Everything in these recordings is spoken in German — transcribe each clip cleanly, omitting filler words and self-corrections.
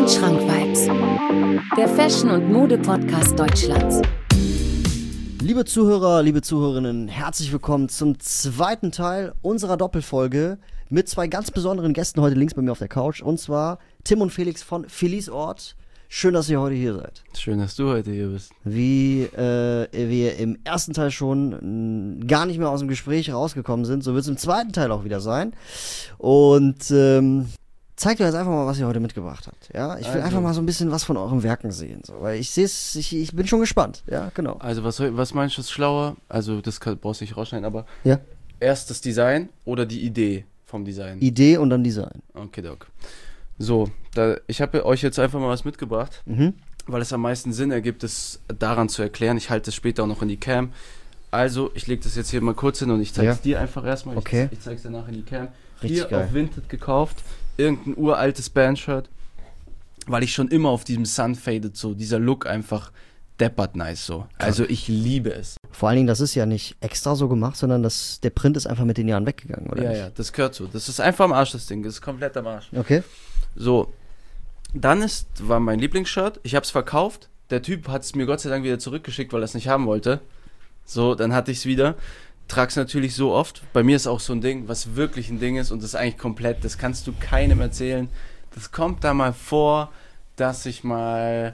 Schrank-Vibes, der Fashion- und Mode-Podcast Deutschlands. Liebe Zuhörer, liebe Zuhörerinnen, herzlich willkommen zum zweiten Teil unserer Doppelfolge mit zwei ganz besonderen Gästen heute links bei mir auf der Couch. Und zwar Tim und Felix von Felis Ort. Schön, dass ihr heute hier seid. Schön, dass du heute hier bist. Wie wir im ersten Teil schon gar nicht mehr aus dem Gespräch rausgekommen sind, so wird es im zweiten Teil auch wieder sein. Und zeigt euch jetzt einfach mal, was ihr heute mitgebracht habt. Ja, ich will einfach mal so ein bisschen was von euren Werken sehen, so, weil ich sehe es, ich bin schon gespannt. Ja, genau. Also was meinst du ist schlauer? Also das brauchst du nicht rausschneiden, aber Ja. erst das Design oder die Idee vom Design? Idee und dann Design. Okay, Doc. So, ich habe euch jetzt einfach mal was mitgebracht, weil es am meisten Sinn ergibt, es daran zu erklären. Ich halte es später auch noch in die Cam. Also, ich lege das jetzt hier mal kurz hin und ich zeige es dir einfach erstmal. Okay. Ich zeige es danach in die Cam. Richtig Hier geil. auf Vinted gekauft, irgendein uraltes Bandshirt, weil ich schon immer auf diesem Sun Faded so, dieser Look einfach deppert nice so. Also ich liebe es. Vor allen Dingen, das ist ja nicht extra so gemacht, sondern der Print ist einfach mit den Jahren weggegangen, oder Ja, nicht? ja, das gehört so. Das ist einfach am Arsch, das Ding. Das ist komplett am Arsch. Okay. So, dann war mein Lieblingsshirt. Ich habe es verkauft. Der Typ hat es mir Gott sei Dank wieder zurückgeschickt, weil er es nicht haben wollte. So, dann hatte ich es wieder. Trag's natürlich so oft. Bei mir ist auch so ein Ding, was wirklich ein Ding ist und das ist eigentlich komplett, das kannst du keinem erzählen. Das kommt da mal vor, dass ich mal,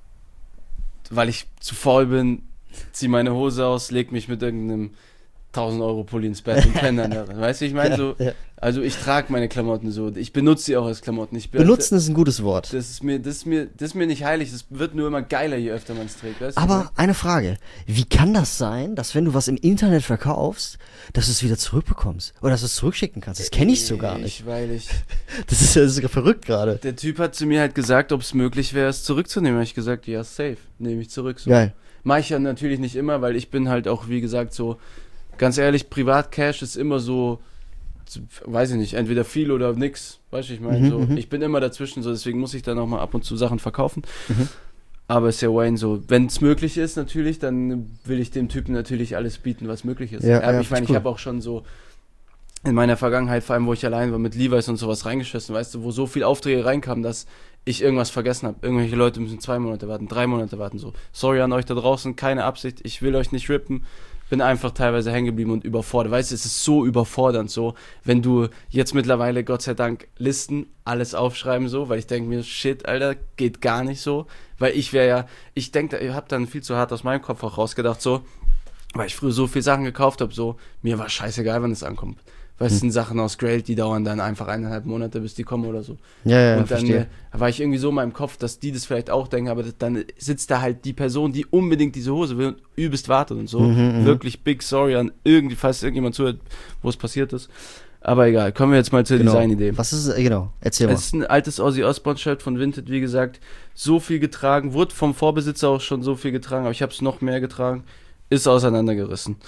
weil ich zu faul bin, zieh meine Hose aus, leg mich mit irgendeinem 1000-Euro-Pulli ins Bett und penne dann darin. Weißt du, ich meine so, Ja. also ich trage meine Klamotten so, ich benutze sie auch als Klamotten. Benutzen ist ein gutes Wort. Das ist mir nicht heilig, das wird nur immer geiler, je öfter man es trägt. Weißt du? Aber eine Frage, wie kann das sein, dass wenn du was im Internet verkaufst, dass du es wieder zurückbekommst? Oder dass du es zurückschicken kannst? Das kenne ich so gar nicht. Das ist verrückt gerade. Der Typ hat zu mir halt gesagt, ob es möglich wäre, es zurückzunehmen. Habe ich gesagt, ja, safe, nehme ich zurück. So. Geil. Mache ich ja natürlich nicht immer, weil ich bin halt auch, wie gesagt, so, ganz ehrlich, Privat-Cash ist immer so, weiß ich nicht, entweder viel oder nix, weißt du, ich meine, so, ich bin immer dazwischen, so, deswegen muss ich dann auch mal ab und zu Sachen verkaufen. Aber ist ja Wayne so, wenn es möglich ist natürlich, dann will ich dem Typen natürlich alles bieten, was möglich ist. Ja, ja, ich meine, cool. ich habe auch schon so in meiner Vergangenheit, vor allem wo ich allein war, mit Levi's und sowas reingeschissen, weißt du, wo so viel Aufträge reinkamen, dass ich irgendwas vergessen habe. Irgendwelche Leute müssen 2 Monate warten, 3 Monate warten, so. Sorry an euch da draußen, keine Absicht, ich will euch nicht rippen. Bin einfach teilweise hängen geblieben und überfordert. Weißt du, es ist so überfordernd so, wenn du jetzt mittlerweile, Gott sei Dank, Listen, alles aufschreiben so, weil ich denke mir, shit, Alter, geht gar nicht so. Weil ich denke, ich habe dann viel zu hart aus meinem Kopf auch rausgedacht so, weil ich früher so viel Sachen gekauft habe, so, mir war scheißegal, wann es ankommt. Weißt du, das sind Sachen aus Grail, die dauern dann einfach 1,5 Monate, bis die kommen oder so. Ja, und dann verstehe. war ich irgendwie so in meinem Kopf, dass die das vielleicht auch denken, aber dann sitzt da halt die Person, die unbedingt diese Hose will und übelst wartet und so. Wirklich big sorry an falls irgendjemand zuhört, wo es passiert ist. Aber egal, kommen wir jetzt mal zur Designidee. Was ist, genau, erzähl mal. Es ist ein altes Ozzy Osbourne-Shirt von Vinted, wie gesagt, so viel getragen, wurde vom Vorbesitzer auch schon so viel getragen, aber ich habe es noch mehr getragen, ist auseinandergerissen.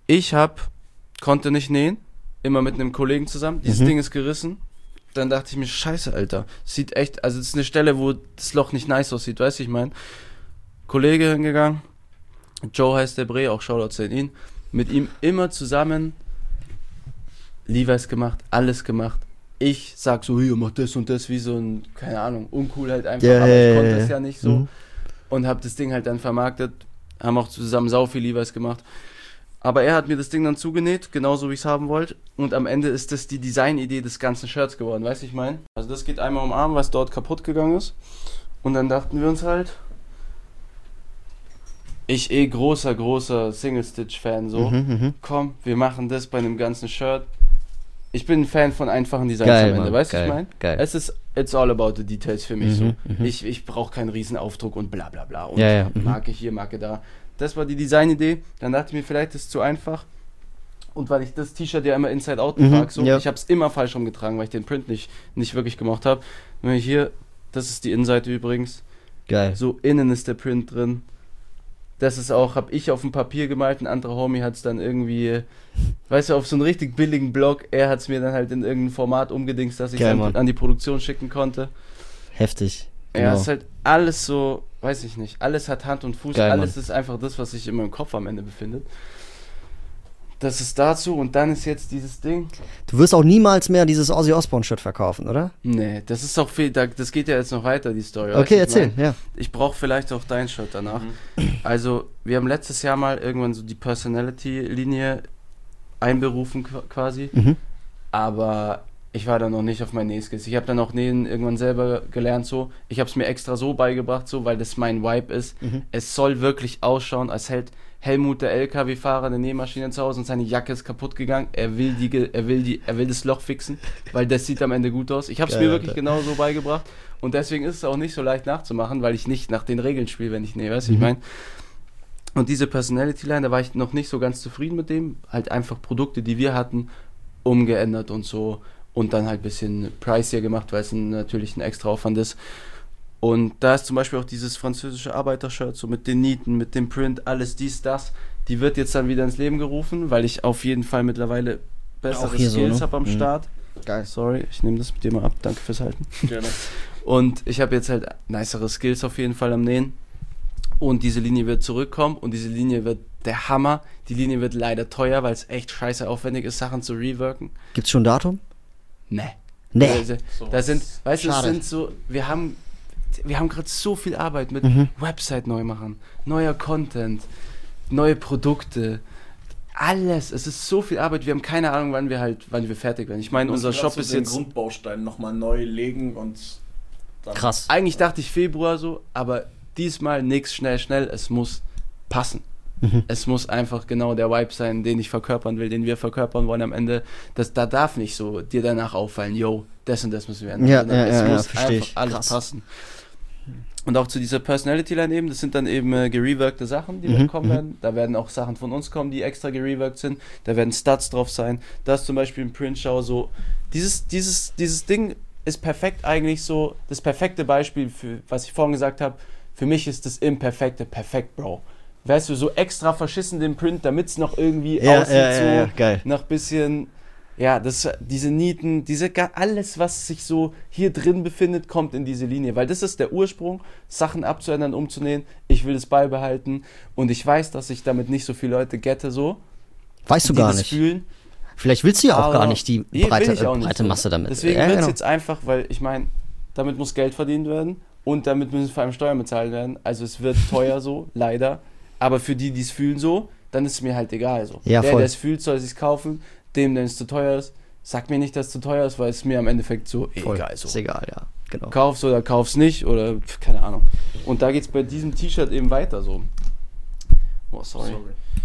Konnte nicht nähen, immer mit einem Kollegen zusammen, dieses Ding ist gerissen, dann dachte ich mir, scheiße, Alter, sieht echt, also es ist eine Stelle, wo das Loch nicht nice aussieht, weißt du, ich meine, Kollege hingegangen, Joe heißt der Bre, auch Shoutouts an ihn, mit ihm immer zusammen Levi's gemacht, alles gemacht. Ich sag so, hier, mach das und das, wie so ein, keine Ahnung, uncool halt einfach, aber ich konnte es ja nicht so und hab das Ding halt dann vermarktet, haben auch zusammen sau viel Levi's gemacht. Aber er hat mir das Ding dann zugenäht, genauso wie ich es haben wollte. Und am Ende ist das die Designidee des ganzen Shirts geworden, weißt du, ich meine? Also das geht einmal um Arm, was dort kaputt gegangen ist. Und dann dachten wir uns halt, ich großer Single-Stitch-Fan so, komm, wir machen das bei einem ganzen Shirt. Ich bin ein Fan von einfachen Designs Geil, am Ende, Mann, weißt du, geil, ich meine? geil. It's all about the details für mich so. Ich brauche keinen Riesenaufdruck und bla bla bla. Und Marke hier, Marke da. Das war die Designidee. Dann dachte ich mir, vielleicht ist es zu einfach. Und weil ich das T-Shirt ja immer Inside Out trage, so, ich habe es immer falsch rumgetragen, weil ich den Print nicht wirklich gemocht habe. Wenn ich hier, das ist die Innenseite übrigens. Geil. So innen ist der Print drin. Das ist auch, habe ich auf dem Papier gemalt, ein anderer Homie hat es dann irgendwie, weißt du, auf so einen richtig billigen Block, er hat es mir dann halt in irgendein Format umgedingst, dass ich es an die Produktion schicken konnte. Heftig. Genau. Ja, es ist halt alles so, weiß ich nicht, alles hat Hand und Fuß, Geil, alles Mann. ist einfach das, was sich in meinem Kopf am Ende befindet. das ist dazu und dann ist jetzt dieses Ding. Du wirst auch niemals mehr dieses Ozzy Osbourne-Shirt verkaufen, oder? Nee, das ist auch viel, das geht ja jetzt noch weiter, die Story. Okay, weißt du, erzähl, ja. Ich brauche vielleicht auch dein Shirt danach. Also, wir haben letztes Jahr mal irgendwann so die Personality-Linie einberufen quasi, aber ich war dann noch nicht auf meinen Nähskills. Ich habe dann auch Nähen irgendwann selber gelernt so. Ich habe es mir extra so beigebracht, so, weil das mein Vibe ist. Es soll wirklich ausschauen, als hält Helmut, der LKW-Fahrer, eine Nähmaschine zu Hause und seine Jacke ist kaputt gegangen. Er will das Loch fixen, weil das sieht am Ende gut aus. Ich habe es mir wirklich genau so beigebracht und deswegen ist es auch nicht so leicht nachzumachen, weil ich nicht nach den Regeln spiele, wenn ich nähe, weißt du, ich meine. Und diese Personality-Line, da war ich noch nicht so ganz zufrieden mit dem. Halt einfach Produkte, die wir hatten, umgeändert und so und dann halt ein bisschen pricier gemacht, weil es natürlich ein extra Aufwand ist. Und da ist zum Beispiel auch dieses französische Arbeitershirt, so mit den Nieten, mit dem Print, alles dies, das. Die wird jetzt dann wieder ins Leben gerufen, weil ich auf jeden Fall mittlerweile bessere Skills so, ne? habe am Start. Geil. Sorry, ich nehme das mit dir mal ab. Danke fürs Halten. Gerne. Und ich habe jetzt halt nicere Skills auf jeden Fall am Nähen. Und diese Linie wird zurückkommen und diese Linie wird der Hammer. Die Linie wird leider teuer, weil es echt scheiße aufwendig ist, Sachen zu reworken. Gibt's schon ein Datum? Nee. Nee. Also, da sind, weißt du, es Schade. sind so, wir haben gerade so viel Arbeit mit Website neu machen, neuer Content, neue Produkte, alles. Es ist so viel Arbeit. Wir haben keine Ahnung, wann wir fertig werden. Ich meine, unser Shop ist den jetzt. Grundbaustein nochmal neu legen und dann Krass. Eigentlich dachte ich Februar so, aber diesmal nix schnell. Es muss passen. Es muss einfach genau der Vibe sein, den ich verkörpern will, den wir verkörpern wollen am Ende. Da darf nicht so dir danach auffallen, yo, das und das müssen wir ändern. Ja, Sondern es muss verstehe einfach ich. alles Krass. passen. Und auch zu dieser Personality-Line eben, das sind dann eben gereworkte Sachen, die kommen werden. Da werden auch Sachen von uns kommen, die extra gereworkt sind. Da werden Studs drauf sein. Da ist zum Beispiel ein Print-Show so. Dieses Ding ist perfekt eigentlich so, das perfekte Beispiel für, was ich vorhin gesagt habe, für mich ist das Imperfekte perfekt, Bro. Weißt du, so extra verschissen den Print, damit es noch irgendwie aussieht, so geil. noch bisschen, ja, diese Nieten, alles, was sich so hier drin befindet, kommt in diese Linie, weil das ist der Ursprung, Sachen abzuändern, umzunähen, ich will es beibehalten und ich weiß, dass ich damit nicht so viele Leute gette, so, Weißt du die gar das nicht. fühlen. Vielleicht willst du ja auch Aber gar nicht die nee, will breite ich auch nicht so. Masse damit. Deswegen Ja, wird es genau. jetzt einfach, weil ich meine, damit muss Geld verdient werden und damit müssen vor allem Steuern bezahlt werden. Also es wird teuer so, leider. Aber für die es fühlen so, dann ist es mir halt egal. So. Ja, der voll. es fühlt, soll es sich kaufen. Dem, der es zu teuer ist, sag mir nicht, dass es zu teuer ist, weil es mir am Endeffekt so Voll. egal so. Ist egal, ja. Genau. Kauf's oder kauf's nicht oder keine Ahnung. Und da geht's bei diesem T-Shirt eben weiter so. Oh, sorry.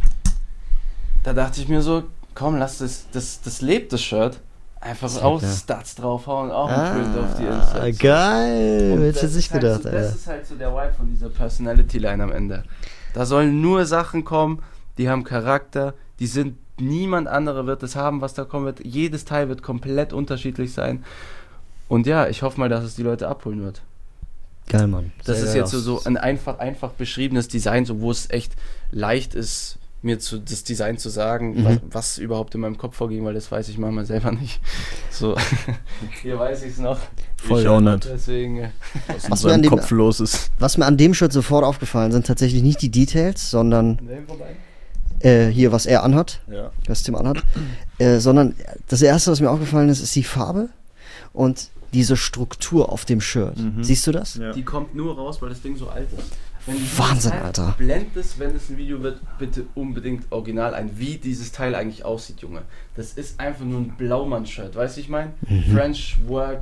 Da dachte ich mir so, komm, lass das lebt, das Shirt. Einfach Sehr aus klar. Stats draufhauen, auch ein Print auf die Inside. So. Geil. Und Hätte ich das jetzt nicht ist halt gedacht, so, Alter. das ist halt so der Vibe von dieser Personality-Line am Ende. Da sollen nur Sachen kommen, die haben Charakter, die sind, niemand anderer wird es haben, was da kommen wird. Jedes Teil wird komplett unterschiedlich sein. Und ja, ich hoffe mal, dass es die Leute abholen wird. Geil, Mann. Das Sehr ist geil jetzt aus. so ein einfach beschriebenes Design, so wo es echt leicht ist, mir das Design zu sagen, was überhaupt in meinem Kopf vorging, weil das weiß ich manchmal selber nicht. So, hier weiß ich es noch. Voll Ich auch nicht. Deswegen, Was mir an dem- Kopf los ist. Was mir an dem Shirt sofort aufgefallen sind, tatsächlich nicht die Details, sondern hier, was er anhat, Ja. was Tim anhat, sondern das Erste, was mir aufgefallen ist, ist die Farbe und diese Struktur auf dem Shirt. Siehst du das? Ja. die kommt nur raus, weil das Ding so alt ist. Wenn du Wahnsinn, dieses Teil Alter. blendest, wenn es ein Video wird, bitte unbedingt original ein, wie dieses Teil eigentlich aussieht, Junge. Das ist einfach nur ein Blaumann-Shirt, weißt du, ich meine? French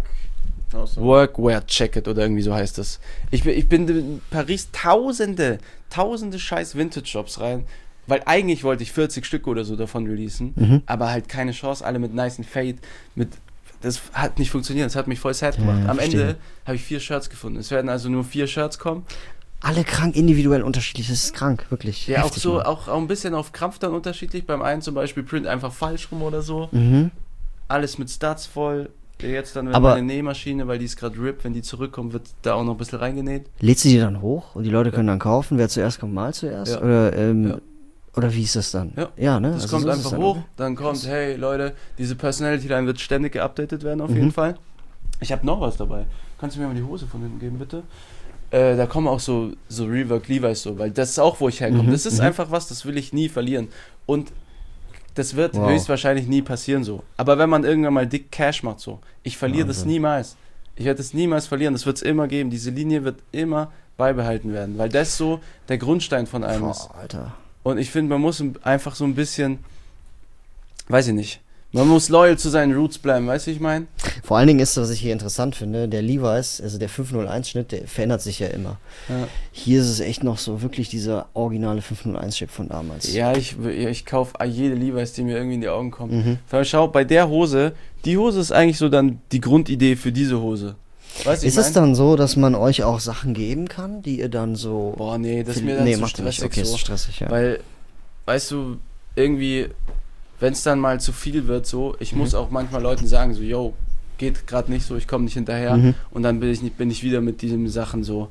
Workwear Jacket oder irgendwie so heißt das. Ich bin in Paris tausende scheiß Vintage-Shops rein, weil eigentlich wollte ich 40 Stück oder so davon releasen, aber halt keine Chance, alle mit nicen Fade, das hat nicht funktioniert, das hat mich voll sad gemacht. Ja, Am verstehe. Ende habe ich 4 Shirts gefunden. Es werden also nur 4 Shirts kommen. Alle krank individuell unterschiedlich. Das ist krank, wirklich. Ja, Heftig, Mann. auch ein bisschen auf Krampf dann unterschiedlich. Beim einen zum Beispiel Print einfach falsch rum oder so. Alles mit Studs voll. Jetzt dann, wenn Aber- meine Nähmaschine, weil die ist gerade RIP, wenn die zurückkommt, wird da auch noch ein bisschen reingenäht. Lädst du die dann hoch und die Leute können dann kaufen? Wer zuerst kommt, mal zuerst? Ja. Oder, oder wie ist das dann? Ja. Ne? Das Also kommt so ist einfach es dann, hoch, oder? dann kommt, hey Leute, diese Personality-Line wird ständig geupdatet werden auf jeden Fall. Ich habe noch was dabei. Kannst du mir mal die Hose von hinten geben, bitte? Da kommen auch so Rework Levi's so, weil das ist auch, wo ich herkomme. Das ist einfach was, das will ich nie verlieren. Und das wird höchstwahrscheinlich nie passieren so. Aber wenn man irgendwann mal dick Cash macht so, ich verliere das niemals. Ich werde es niemals verlieren, das wird es immer geben. Diese Linie wird immer beibehalten werden, weil das so der Grundstein von allem ist. Alter. Und ich finde, man muss einfach so ein bisschen, weiß ich nicht, man muss loyal zu seinen Roots bleiben, weißt du, ich meine? Vor allen Dingen ist, was ich hier interessant finde, der Levi's, also der 501-Schnitt, der verändert sich ja immer. Ja. Hier ist es echt noch so wirklich dieser originale 501-Chip von damals. Ja, ich kaufe jede Levi's, die mir irgendwie in die Augen kommt. Weil schau, bei der Hose, die Hose ist eigentlich so dann die Grundidee für diese Hose. Weißt du, ist es dann so, dass man euch auch Sachen geben kann, die ihr dann so... Boah, nee, das ist mir dann zu stressig okay, so. Ist stressig, ja. Weil, weißt du, irgendwie, wenn es dann mal zu viel wird so, ich muss auch manchmal Leuten sagen so, yo, geht gerade nicht so, ich komme nicht hinterher. Und dann bin ich wieder mit diesen Sachen so,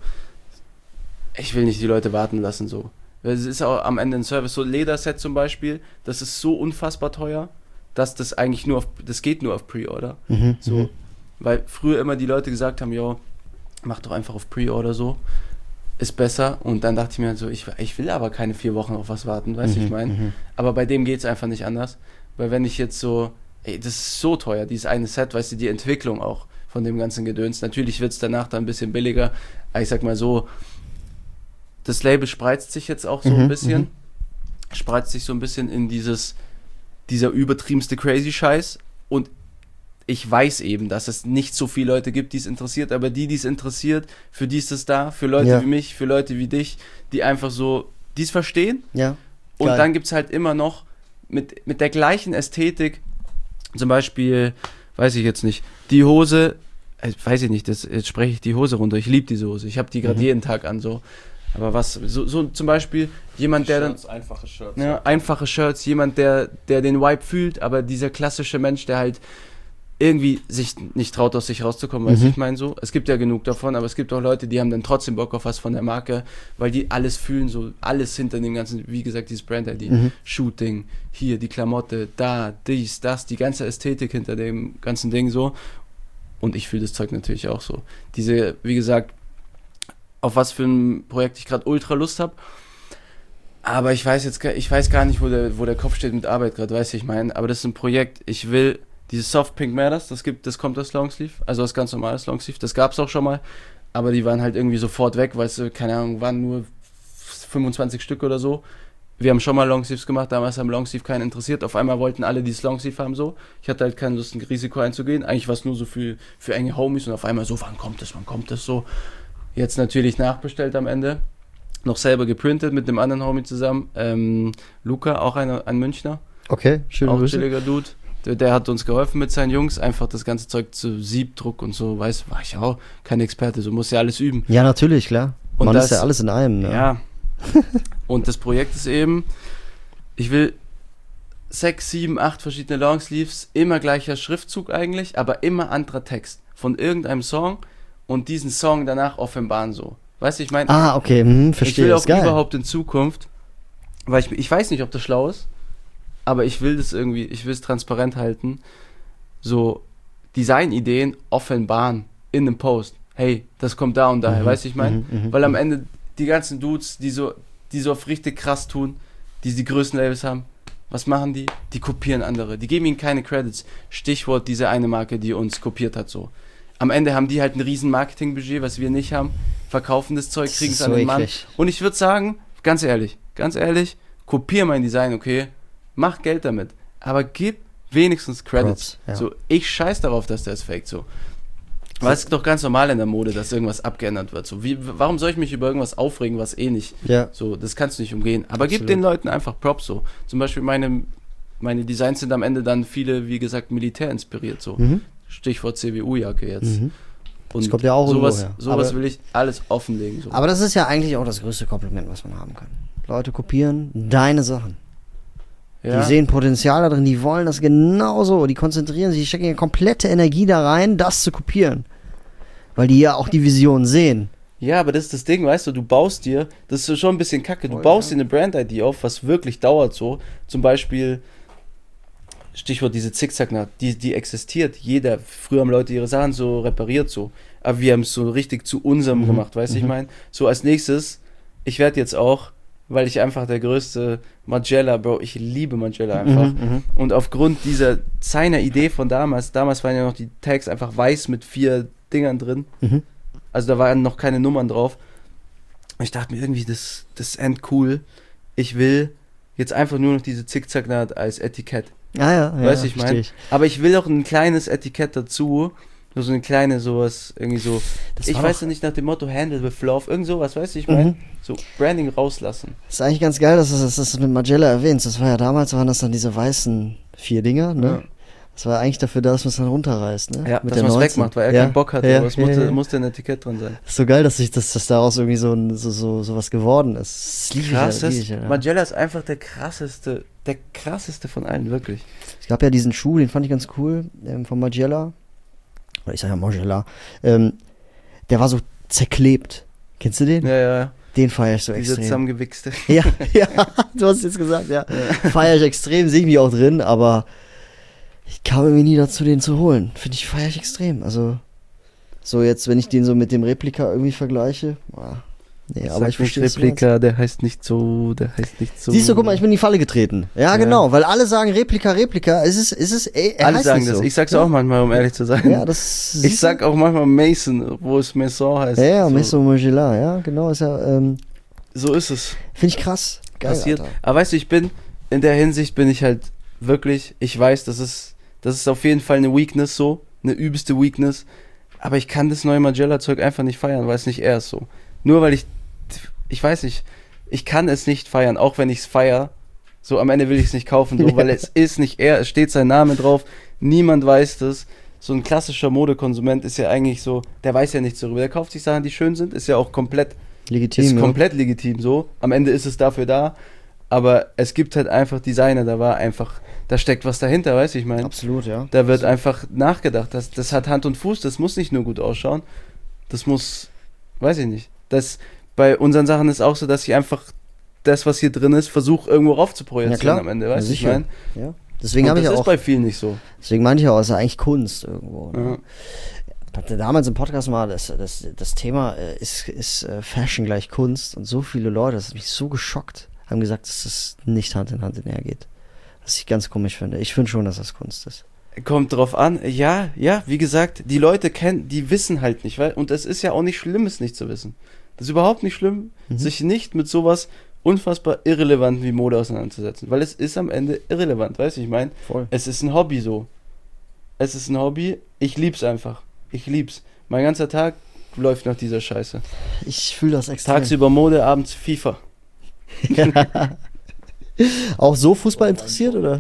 ich will nicht die Leute warten lassen so. Es ist auch am Ende ein Service. So Lederset zum Beispiel, das ist so unfassbar teuer, dass das eigentlich das geht nur auf Pre-Order. So. Weil früher immer die Leute gesagt haben, yo, mach doch einfach auf Pre-Order so, ist besser. Und dann dachte ich mir so, ich will aber keine 4 Wochen auf was warten, weißt du, ich meine. Aber bei dem geht es einfach nicht anders. Weil wenn ich jetzt so, das ist so teuer, dieses eine Set, weißt du, die Entwicklung auch von dem ganzen Gedöns. Natürlich wird es danach dann ein bisschen billiger. Aber ich sag mal so, das Label spreizt sich jetzt auch so ein bisschen. Spreizt sich so ein bisschen in dieser übertriebenste Crazy-Scheiß. Und ich weiß eben, dass es nicht so viele Leute gibt, die es interessiert, aber die es interessiert, für die ist es da, für Leute wie mich, für Leute wie dich, die einfach so, die es verstehen. Ja. Und Geil. dann gibt es halt immer noch mit der gleichen Ästhetik, zum Beispiel, weiß ich jetzt nicht, die Hose, weiß ich nicht, jetzt spreche ich die Hose runter, ich liebe diese Hose, ich habe die gerade jeden Tag an, so. Aber was, so zum Beispiel jemand, der dann... Einfache Shirts. Ja, einfache Shirts, jemand, der den Vibe fühlt, aber dieser klassische Mensch, der halt irgendwie sich nicht traut, aus sich rauszukommen, weißt du, ich meine so. Es gibt ja genug davon, aber es gibt auch Leute, die haben dann trotzdem Bock auf was von der Marke, weil die alles fühlen, so alles hinter dem ganzen, wie gesagt, dieses Brand-ID, Shooting, hier die Klamotte, da, dies, das, die ganze Ästhetik hinter dem ganzen Ding so. Und ich fühle das Zeug natürlich auch so. Diese, wie gesagt, auf was für ein Projekt ich gerade ultra Lust habe. Aber ich weiß gar nicht, wo der Kopf steht mit Arbeit gerade, weißt du, ich meine. Aber das ist ein Projekt, ich will dieses Soft Pink Matters, das kommt aus Longsleeve, also das ganz normales Longsleeve, das gab's auch schon mal, aber die waren halt irgendwie sofort weg, weil es, keine Ahnung, waren nur 25 Stück oder so. Wir haben schon mal Longsleeves gemacht, damals haben Longsleeve keinen interessiert, auf einmal wollten alle dieses Longsleeve haben so. Ich hatte halt keine Lust, ein Risiko einzugehen, eigentlich war es nur so für enge Homies und auf einmal so, wann kommt das so. Jetzt natürlich nachbestellt am Ende, noch selber geprintet mit einem anderen Homie zusammen, Luca, auch ein Münchner. Okay, schöne auch Grüße. chilliger Dude. Der hat uns geholfen mit seinen Jungs, einfach das ganze Zeug zu Siebdruck und so, war ich auch kein Experte, so muss ja alles üben. Ja, natürlich, klar. Und Man das ist ja alles in einem. Ne? Ja. Und das Projekt ist eben, ich will 6, 7, 8 verschiedene Longsleeves, immer gleicher Schriftzug eigentlich, aber immer anderer Text von irgendeinem Song und diesen Song danach offenbaren so. Weißt du, ich meine, Okay, verstehe. ich will auch ist geil. überhaupt in Zukunft, weil ich weiß nicht, ob das schlau ist, aber ich will es transparent halten, so Designideen offenbaren in einem Post. Hey, das kommt da und daher, weißt du, ich meine? Weil am Ende die ganzen Dudes, die so auf richtig krass tun, die größten Labels haben, was machen die? Die kopieren andere. Die geben ihnen keine Credits. Stichwort diese eine Marke, die uns kopiert hat, so. Am Ende haben die halt ein riesen Marketingbudget, was wir nicht haben, verkaufen das Zeug, kriegen es an den Mann. eklig. Und ich würde sagen, ganz ehrlich, kopier mein Design, okay? Mach Geld damit. Aber gib wenigstens Credits. Props, ja. So, ich scheiß darauf, dass der ist fake, so. Weil es ist doch ganz normal in der Mode, dass irgendwas abgeändert wird. So, warum soll ich mich über irgendwas aufregen, was eh nicht? Ja. So, das kannst du nicht umgehen. Aber Absolut. gib den Leuten einfach Props so. Zum Beispiel meine Designs sind am Ende dann viele, wie gesagt, militär inspiriert so. Stichwort CWU-Jacke jetzt. Und Das kommt ja auch sowas irgendwo her. Aber- will ich alles offenlegen. So. Aber das ist ja eigentlich auch das größte Kompliment, was man haben kann. Leute kopieren deine Sachen. ja. Die sehen Potenzial da drin, die wollen das genauso, die konzentrieren sich, die stecken ihre komplette Energie da rein, das zu kopieren. Weil die ja auch die Vision sehen. Ja, aber das ist das Ding, weißt du, du baust dir, das ist schon ein bisschen kacke, du Voll, baust ja. dir eine Brand-ID auf, was wirklich dauert so. Zum Beispiel, Stichwort diese Zickzack-Naht, die existiert. Früher haben Leute ihre Sachen so repariert so. Aber wir haben es so richtig zu unserem gemacht, weißt du, ich meine? So als nächstes, ich werde jetzt auch weil ich einfach der größte Margiela, Bro, ich liebe Margiela einfach. Und aufgrund seiner Idee von damals waren ja noch die Tags einfach weiß mit 4 Dingern drin. Also da waren noch keine Nummern drauf. Und ich dachte mir irgendwie, das ist cool. Ich will jetzt einfach nur noch diese Zickzacknaht als Etikett. Weißt du, ich meine? Aber ich will auch ein kleines Etikett dazu. Nur so eine kleine sowas, irgendwie so. Ich weiß ja nicht nach dem Motto Handle with Love, irgend sowas, weißt du, ich meine? So Branding rauslassen. Das ist eigentlich ganz geil, dass du das mit Margiela erwähnst. Das war ja damals, waren das dann diese weißen 4 Dinger, ne? Ja. Das war eigentlich dafür da, dass man es dann runterreißt, ne? Ja, mit dass man es wegmacht, weil er keinen Bock hatte, aber es musste ein Etikett drin sein. Ist so geil, dass daraus irgendwie so was geworden ist. Das liebe ich ja. Margiela ist einfach der krasseste von allen, wirklich. Es gab ja diesen Schuh, den fand ich ganz cool, von Margiela. Oder ich sage ja Margiela. Der war so zerklebt. Kennst du den? Ja. Den feiere ich so Diese extrem. zusammengewichste. Ja, du hast es jetzt gesagt, ja. Feiere ich extrem, sehe ich mich auch drin, aber ich kam irgendwie nie dazu, den zu holen. Feiere ich extrem. Also, so jetzt, wenn ich den so mit dem Replika irgendwie vergleiche, nee, aber ich verstehe Replika, der heißt nicht so. Siehst du, guck mal, ich bin in die Falle getreten. Ja, genau, weil alle sagen Replika. Es ist alle sagen das. So. Ich sag's auch manchmal, um ehrlich zu sein. Ja, ich sag auch manchmal Mason, wo es Maison heißt. Ja, so. Maison Margiela, ja, genau, ist ja, so ist es. Finde ich krass. Geil, passiert. Alter. Aber weißt du, in der Hinsicht bin ich halt wirklich, ich weiß, das ist auf jeden Fall eine Weakness so, eine übelste Weakness, aber ich kann das neue Margiela-Zeug einfach nicht feiern, weil es nicht er ist so. Nur weil ich weiß nicht, ich kann es nicht feiern, auch wenn ich es feiere, so am Ende will ich es nicht kaufen, so, weil es ist nicht er, es steht sein Name drauf, niemand weiß das. So ein klassischer Modekonsument ist ja eigentlich so, der weiß ja nichts darüber, der kauft sich Sachen, die schön sind, ist ja auch komplett legitim. Komplett legitim so, am Ende ist es dafür da, aber es gibt halt einfach Designer, da steckt was dahinter, weißt du, ich meine. Absolut, ja. Da wird einfach nachgedacht, das hat Hand und Fuß, das muss nicht nur gut ausschauen, das muss, weiß ich nicht, bei unseren Sachen ist auch so, dass ich einfach das, was hier drin ist, versuche irgendwo rauf zu projizieren am Ende, weißt du, ich meine. Ja. Deswegen habe ich das auch. ist bei vielen nicht so. Deswegen meinte ich auch, es ist ja eigentlich Kunst irgendwo. Ne? Ja. Ich hatte damals im Podcast mal, das Thema ist Fashion gleich Kunst und so viele Leute, das hat mich so geschockt, haben gesagt, dass das nicht Hand in Hand einhergeht. Was ich ganz komisch finde. Ich finde schon, dass das Kunst ist. Kommt drauf an. Ja, wie gesagt, die Leute die wissen halt nicht, und es ist ja auch nicht schlimm, es nicht zu wissen. Das ist überhaupt nicht schlimm, sich nicht mit sowas unfassbar irrelevant wie Mode auseinanderzusetzen, weil es ist am Ende irrelevant, weißt du, ich meine, es ist ein Hobby so. Es ist ein Hobby, ich lieb's einfach. Ich lieb's. Mein ganzer Tag läuft nach dieser Scheiße. Ich fühle das extrem. Tagsüber Mode, abends FIFA. Auch so Fußball interessiert, oder?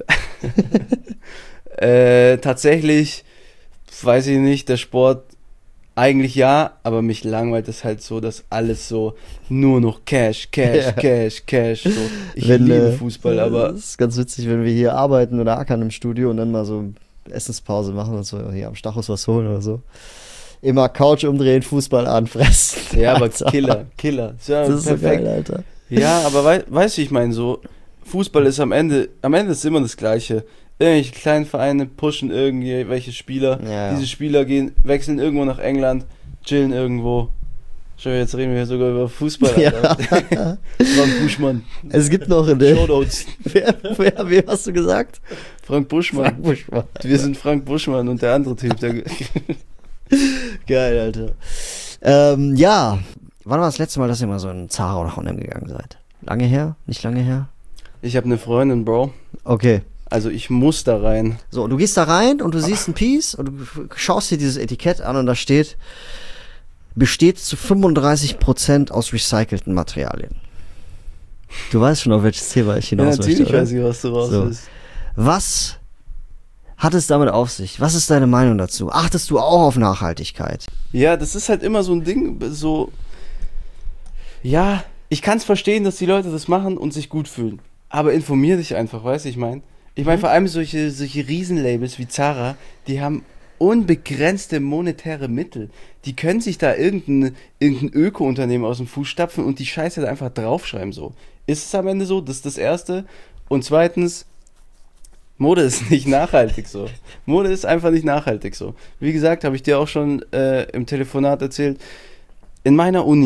Tatsächlich, weiß ich nicht, der Sport eigentlich ja, aber mich langweilt es halt so, dass alles so nur noch Cash. So. Ich liebe Fußball, aber... Das ist ganz witzig, wenn wir hier arbeiten oder ackern im Studio und dann mal so Essenspause machen und so hier am Stachus was holen oder so. Immer Couch umdrehen, Fußball anfressen. Ja, aber Killer. Ja, das ist perfekt. So geil, Alter. Ja, aber weißt du, ich meine so, Fußball ist am Ende ist immer das Gleiche. Irgendwelche kleinen Vereine pushen irgendwelche Spieler. Ja. Diese Spieler wechseln irgendwo nach England, chillen irgendwo. Schau, jetzt reden wir sogar über Fußball. Ja. Frank Buschmann. Es gibt noch eine. Shoutouts. Wer hast du gesagt? Frank Buschmann. Wir sind Frank Buschmann und der andere Typ. Geil, Alter. Ja. Wann war das letzte Mal, dass ihr mal so in Zara oder H&M gegangen seid? Lange her? Nicht lange her? Ich habe eine Freundin, Bro. Okay. Also ich muss da rein. So, du gehst da rein und du siehst ein Piece und du schaust dir dieses Etikett an und da besteht zu 35% aus recycelten Materialien. Du weißt schon, auf welches Thema ich hinaus möchte, natürlich weiß ich, was du raus willst. Was hat es damit auf sich? Was ist deine Meinung dazu? Achtest du auch auf Nachhaltigkeit? Ja, das ist halt immer so ein Ding, so... Ja, ich kann es verstehen, dass die Leute das machen und sich gut fühlen. Aber informier dich einfach, weißt du, ich meine? Ich meine, vor allem solche Riesenlabels wie Zara, die haben unbegrenzte monetäre Mittel. Die können sich da irgendein Öko-Unternehmen aus dem Fuß stapfen und die Scheiße da einfach draufschreiben so. Ist es am Ende so? Das ist das Erste. Und zweitens, Mode ist nicht nachhaltig so. Mode ist einfach nicht nachhaltig so. Wie gesagt, habe ich dir auch schon im Telefonat erzählt, in meiner Uni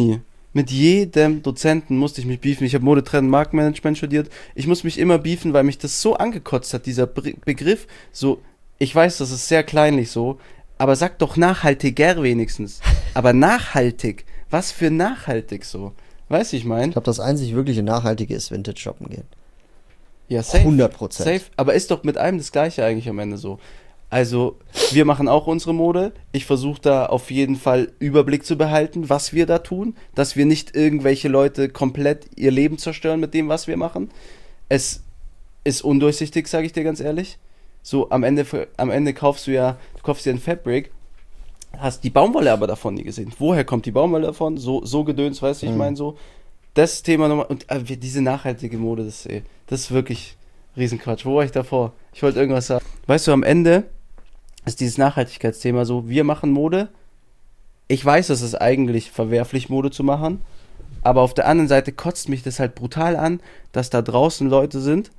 Mit jedem Dozenten musste ich mich beefen. Ich habe Modetrend und Markenmanagement studiert. Ich muss mich immer beefen, weil mich das so angekotzt hat, dieser Begriff. So, ich weiß, das ist sehr kleinlich so, aber sag doch nachhaltiger wenigstens. Aber nachhaltig, was für nachhaltig so? Weißt du, ich meine? Ich glaube, das einzig wirkliche Nachhaltige ist Vintage shoppen gehen. Ja, safe. 100%. Safe. Aber ist doch mit allem das Gleiche eigentlich am Ende so. Also, wir machen auch unsere Mode. Ich versuche da auf jeden Fall Überblick zu behalten, was wir da tun. Dass wir nicht irgendwelche Leute komplett ihr Leben zerstören mit dem, was wir machen. Es ist undurchsichtig, sage ich dir ganz ehrlich. So, am Ende kaufst du kaufst dir ein Fabric, hast die Baumwolle aber davon nie gesehen. Woher kommt die Baumwolle davon? So gedöns, weißt du, ich meine so. Das Thema nochmal, und diese nachhaltige Mode, das ist wirklich Riesenquatsch. Wo war ich davor? Ich wollte irgendwas sagen. Weißt du, am Ende ist dieses Nachhaltigkeitsthema so, wir machen Mode. Ich weiß, es ist eigentlich verwerflich, Mode zu machen, aber auf der anderen Seite kotzt mich das halt brutal an, dass da draußen Leute sind,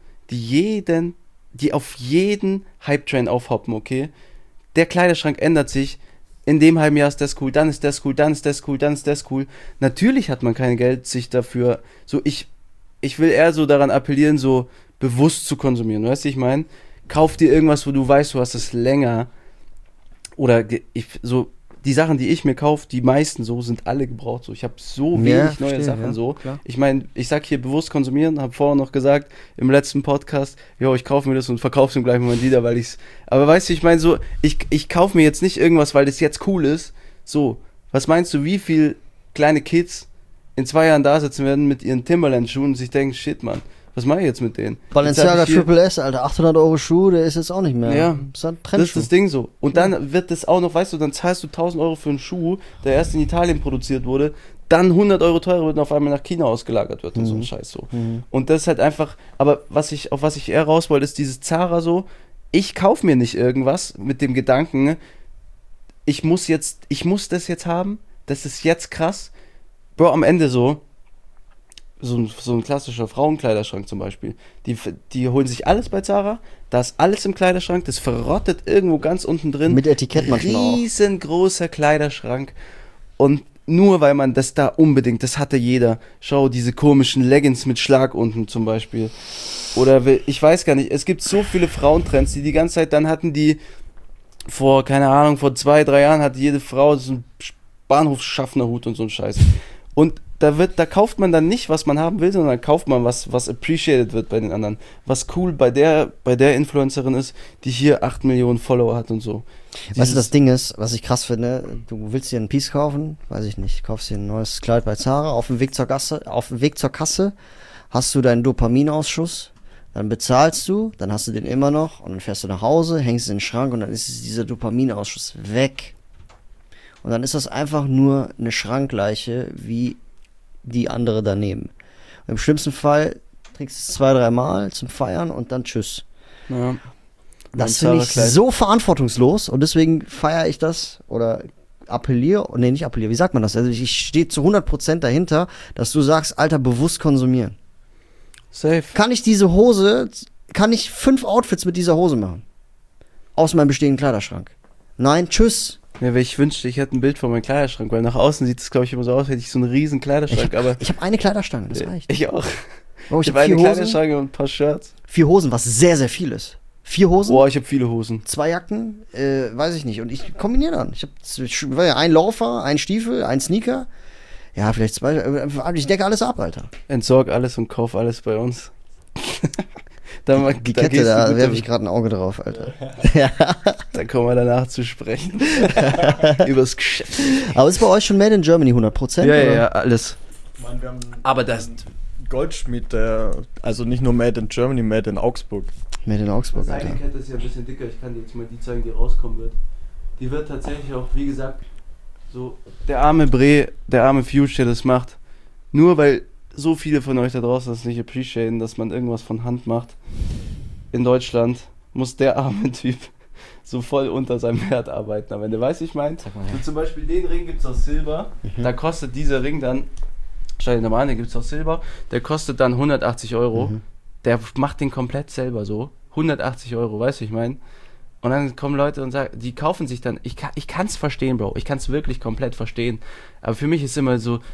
die auf jeden Hype-Train aufhoppen, okay? Der Kleiderschrank ändert sich, in dem halben Jahr ist das cool, dann ist das cool, dann ist das cool, dann ist das cool. Natürlich hat man kein Geld, sich dafür, so ich will eher so daran appellieren, so bewusst zu konsumieren, weißt du, ich meine? Kauf dir irgendwas, wo du weißt, du hast es länger, oder die Sachen, die ich mir kaufe, die meisten so, sind alle gebraucht so. Ich habe so wenig neue Sachen so. Klar. Ich meine, ich sag hier bewusst konsumieren, habe vorher noch gesagt, im letzten Podcast, ich kaufe mir das und verkaufe es im gleichen Moment wieder, weil ich's, aber weißt du, ich meine so, ich kaufe mir jetzt nicht irgendwas, weil das jetzt cool ist, so, was meinst du, wie viel kleine Kids in 2 Jahren da sitzen werden mit ihren Timberland-Schuhen und sich denken, shit, Mann, was mache ich jetzt mit denen? Balenciaga Triple S, Alter, 800 € Schuh, der ist jetzt auch nicht mehr. Ja, das ist das Ding so. Und dann wird das auch noch, weißt du, dann zahlst du 1000 € für einen Schuh, der erst in Italien produziert wurde, dann 100 € teurer wird und auf einmal nach China ausgelagert wird und so ein Scheiß so. Und das ist halt einfach, aber auf was ich eher raus wollte, ist dieses Zara so, ich kaufe mir nicht irgendwas mit dem Gedanken, ich muss das jetzt haben, das ist jetzt krass. Bro, am Ende so ein klassischer Frauenkleiderschrank zum Beispiel, die holen sich alles bei Zara, da ist alles im Kleiderschrank, das verrottet irgendwo ganz unten drin. Mit Etikett manchmal auch. Riesengroßer Kleiderschrank und nur weil man das da unbedingt, das hatte jeder. Schau, diese komischen Leggings mit Schlag unten zum Beispiel. Oder ich weiß gar nicht, es gibt so viele Frauentrends, die ganze Zeit, dann hatten die vor 2-3 Jahren hatte jede Frau so einen Bahnhofsschaffnerhut und so einen Scheiß. Und da kauft man dann nicht, was man haben will, sondern kauft man was appreciated wird bei den anderen. Was cool bei der Influencerin ist, die hier 8 Millionen Follower hat und so. Weißt du, das Ding ist, was ich krass finde, du willst dir ein Piece kaufen, weiß ich nicht, kaufst dir ein neues Kleid bei Zara, auf dem Weg zur Kasse hast du deinen Dopaminausschuss, dann bezahlst du, dann hast du den immer noch und dann fährst du nach Hause, hängst in den Schrank und dann ist dieser Dopaminausschuss weg. Und dann ist das einfach nur eine Schrankleiche wie die andere daneben. Und im schlimmsten Fall trinkst du es 2-3 Mal zum Feiern und dann tschüss. Ja. Das finde ich so verantwortungslos und deswegen feiere ich das oder wie sagt man das? Also ich stehe zu 100% dahinter, dass du sagst, Alter, bewusst konsumieren. Safe. Kann ich 5 Outfits mit dieser Hose machen? Aus meinem bestehenden Kleiderschrank. Nein, tschüss. Ja, ich wünschte, ich hätte ein Bild von meinem Kleiderschrank, weil nach außen sieht es, glaube ich, immer so aus, hätte ich so einen riesen Kleiderschrank. Ich habe eine Kleiderstange, das reicht. Ich auch. Oh, ich habe eine Kleiderstange und ein paar Shirts. 4 Hosen, was sehr, sehr viel ist. 4 Hosen? Boah, ich habe viele Hosen. 2 Jacken, weiß ich nicht. Und ich kombiniere dann. Ich habe einen Laufer, einen Stiefel, einen Sneaker. Ja, vielleicht 2. Ich decke alles ab, Alter. Entsorg alles und kauf alles bei uns. Die Kette, da werfe ich gerade ein Auge drauf, Alter. Ja. Dann kommen wir danach zu sprechen. Übers Geschäft. Aber ist bei euch schon Made in Germany 100%? Ja, alles. Ich meine, wir haben aber das Goldschmied, also nicht nur Made in Germany, Made in Augsburg. Made in Augsburg, Alter. Seine Kette ist ja ein bisschen dicker, ich kann dir jetzt mal die zeigen, die rauskommen wird. Die wird tatsächlich auch, wie gesagt, so der arme Fuge, der das macht, nur weil so viele von euch da draußen das nicht appreciaten, dass man irgendwas von Hand macht. In Deutschland muss der arme Typ so voll unter seinem Wert arbeiten. Aber wenn du weißt, ich meine, zum Beispiel den Ring gibt es aus Silber, da kostet dieser Ring dann, schau dir mal an, den gibt es aus Silber, der kostet dann 180 €. Der macht den komplett selber so. 180 €, weißt du, ich meine. Und dann kommen Leute und sagen, die kaufen sich dann, ich kann es verstehen, Bro, ich kann es wirklich komplett verstehen. Aber für mich ist immer so,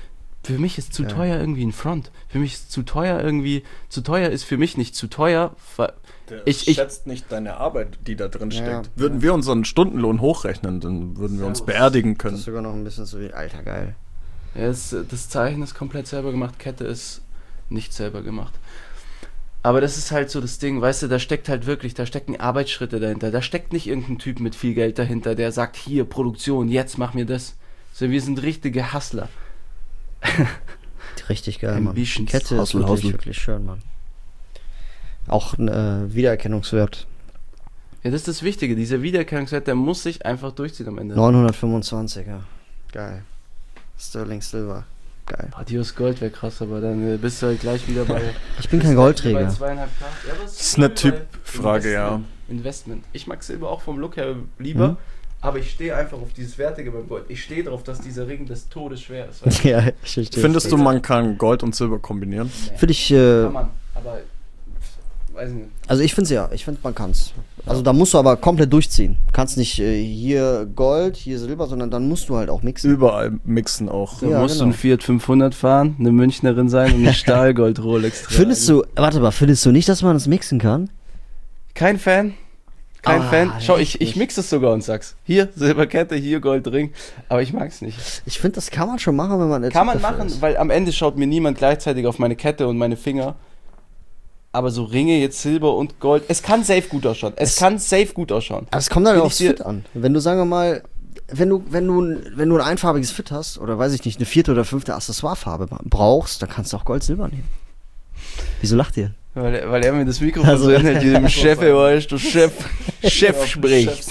Für mich ist zu Ja. teuer irgendwie ein Front. Für mich ist zu teuer ist für mich nicht zu teuer. Der Ich- schätzt nicht deine Arbeit, die da drin Ja. steckt. Würden wir unseren Stundenlohn hochrechnen, dann würden wir uns beerdigen Das können. ist sogar noch ein bisschen so wie, Alter, geil. Ja, das Zeichen ist komplett selber gemacht, Kette ist nicht selber gemacht. Aber das ist halt so das Ding, weißt du, da stecken Arbeitsschritte dahinter. Da steckt nicht irgendein Typ mit viel Geld dahinter, der sagt, hier, Produktion, jetzt mach mir das. So, wir sind richtige Hustler. Richtig geil, Mann. Ambitions. Kette ist Hustle, wirklich, hustle. wirklich schön, Mann. Auch ein Wiedererkennungswert. Ja, das ist das Wichtige, dieser Wiedererkennungswert, der muss sich einfach durchziehen am Ende. 925er. Geil. Sterling Silver. Geil. Dios Gold wäre krass, aber dann bist du halt gleich wieder bei... Ich bin kein Bei Goldträger. 2,5K. Ja, Das ist eine Typfrage, ja. Investment. Ich mag Silber auch vom Look her lieber, aber ich stehe einfach auf dieses Wertige beim Gold. Ich stehe darauf, dass dieser Ring des Todes schwer ist. Weißt du? Ja, ich verstehe. Findest du, man kann Gold und Silber kombinieren? Nee. Finde ich, Kann man, aber weiß nicht. also ich finde ja, ich finde man kann's. Also da musst du aber komplett durchziehen. Du kannst nicht hier Gold, hier Silber, sondern dann musst du halt auch mixen. Überall mixen auch. Du Ja, musst genau. ein Fiat 500 fahren, eine Münchnerin sein und eine Stahlgold-Rolex tragen. Findest du nicht, dass man das mixen kann? Kein Fan? Kein Ah, Fan? Schau, echt ich nicht. mix es sogar und sag's. Hier Silberkette, hier Goldring, aber ich mag's nicht. Ich finde, das kann man schon machen, wenn man der Kann Typ man dafür machen, ist. weil am Ende schaut mir niemand gleichzeitig auf meine Kette und meine Finger. Aber so Ringe, jetzt Silber und Gold, es kann safe gut ausschauen. Es kann safe gut ausschauen. Aber es kommt halt Bin aufs ich dir- Fit an. Wenn du, sagen wir mal, wenn du ein einfarbiges Fit hast, oder weiß ich nicht, eine 4. oder 5. Accessoirefarbe brauchst, dann kannst du auch Gold, Silber nehmen. Wieso lacht ihr? Weil er mir das Mikrofon Also- so hinhält, wie dem Chef, weißt du, Chef spricht.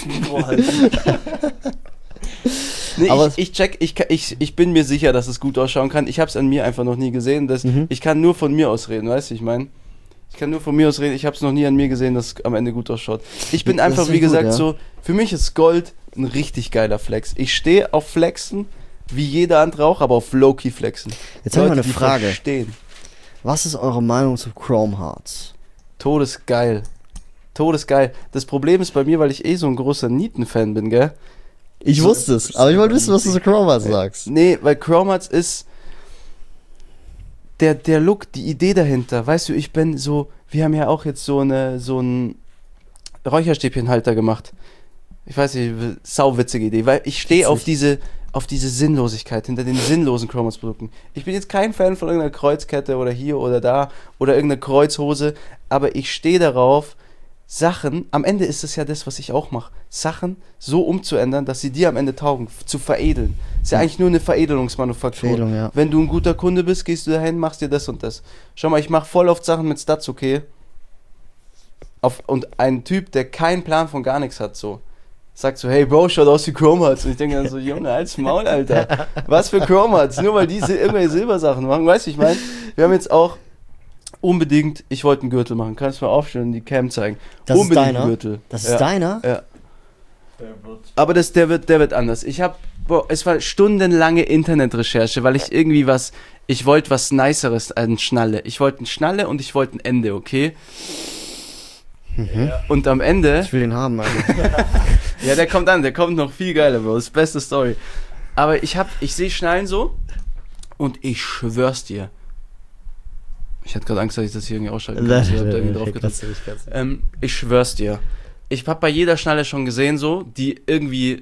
Nee, Aber- ich bin mir sicher, dass es gut ausschauen kann. Ich habe es an mir einfach noch nie gesehen. Ich kann nur von mir aus reden, weißt du, ich meine? Ich kann nur von mir aus reden, ich habe es noch nie an mir gesehen, dass es am Ende gut ausschaut. Ich bin Das einfach, ist wie gut, gesagt, ja. so, für mich ist Gold ein richtig geiler Flex. Ich stehe auf Flexen, wie jeder andere auch, aber auf Low-Key Flexen. Jetzt habe ich mal eine die Frage. verstehen. Was ist eure Meinung zu Chrome Hearts? Todesgeil. Todesgeil. Das Problem ist bei mir, weil ich so ein großer Nieten-Fan bin, gell? Ich wusste es, aber ich wollte wissen, was du zu Chrome Hearts sagst. Nee, weil Chrome Hearts ist der Look, die Idee dahinter. Weißt du, ich bin so, wir haben ja auch jetzt so einen Räucherstäbchenhalter gemacht. Ich weiß nicht, sauwitzige Idee, weil ich stehe auf diese Sinnlosigkeit hinter den sinnlosen Chrome Hearts Produkten. Ich bin jetzt kein Fan von irgendeiner Kreuzkette oder hier oder da oder irgendeiner Kreuzhose, aber ich stehe darauf, Sachen, am Ende ist es ja das, was ich auch mache, Sachen so umzuändern, dass sie dir am Ende taugen, zu veredeln. Ist ja eigentlich nur eine Veredelungsmanufaktur. Veredelung, ja. Wenn du ein guter Kunde bist, gehst du dahin, machst dir das und das. Schau mal, ich mache voll oft Sachen mit Stats, okay? Und ein Typ, der keinen Plan von gar nichts hat, so, sagt so, hey Bro, schaut aus wie Chrome Hearts. Und ich denke dann so, Junge, halt's Maul, Alter. Was für Chrome Hearts? Nur weil die irgendwelche Silbersachen machen. Weißt du, ich meine, wir haben jetzt auch unbedingt, ich wollte einen Gürtel machen. Kannst du mal aufstellen, die Cam zeigen. Das ist Unbedingt deiner? einen Gürtel. Das ist Ja. deiner? Ja. Aber der wird anders. Es war stundenlange Internetrecherche, weil ich wollte was Niceres als Schnalle. Ich wollte eine Schnalle und ich wollte ein Ende, okay? Und am Ende, Ich will den haben, Alter. ja, der kommt noch viel geiler, Bro, das ist beste Story. Aber ich sehe Schnallen so und ich schwör's dir. Ich hatte gerade Angst, dass ich das hier irgendwie ausschalten kann. Ich hab da irgendwie drauf gedrückt. Ich schwör's dir. Ich hab bei jeder Schnalle schon gesehen, so, die irgendwie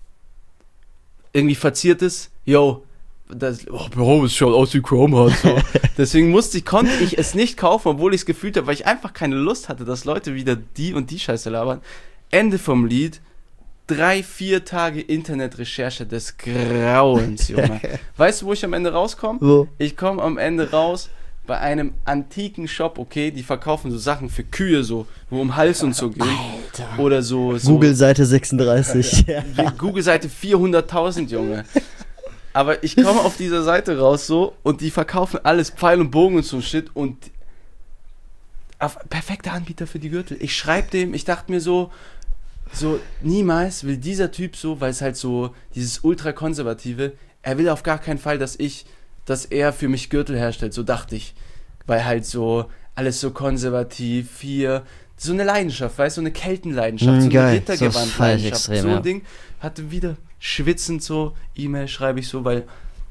verziert ist. Yo, Bro, es schaut aus wie Chrome Hearts. So. Deswegen konnte ich es nicht kaufen, obwohl ich es gefühlt habe, weil ich einfach keine Lust hatte, dass Leute wieder die und die Scheiße labern. Ende vom Lied. 3-4 Tage Internetrecherche des Grauens, Junge. Weißt du, wo ich am Ende rauskomme? Wo? Ich komme am Ende raus bei einem antiken Shop, okay, die verkaufen so Sachen für Kühe, so, wo um Hals und so gehen. Alter. Oder so. Google-Seite 36. Google-Seite 400.000, Junge. Aber ich komme auf dieser Seite raus so und die verkaufen alles Pfeil und Bogen und so Shit und perfekter Anbieter für die Gürtel. Ich schreibe dem, ich dachte mir so niemals will dieser Typ so, weil es halt so dieses ultra-konservative, er will auf gar keinen Fall, dass er für mich Gürtel herstellt, so dachte ich. Weil halt so alles so konservativ, hier, so eine Leidenschaft, weißt du, so eine Keltenleidenschaft, so eine geil. Rittergewand-Leidenschaft. extrem, So ja. ein Ding, hatte wieder schwitzend so, E-Mail schreibe ich so, weil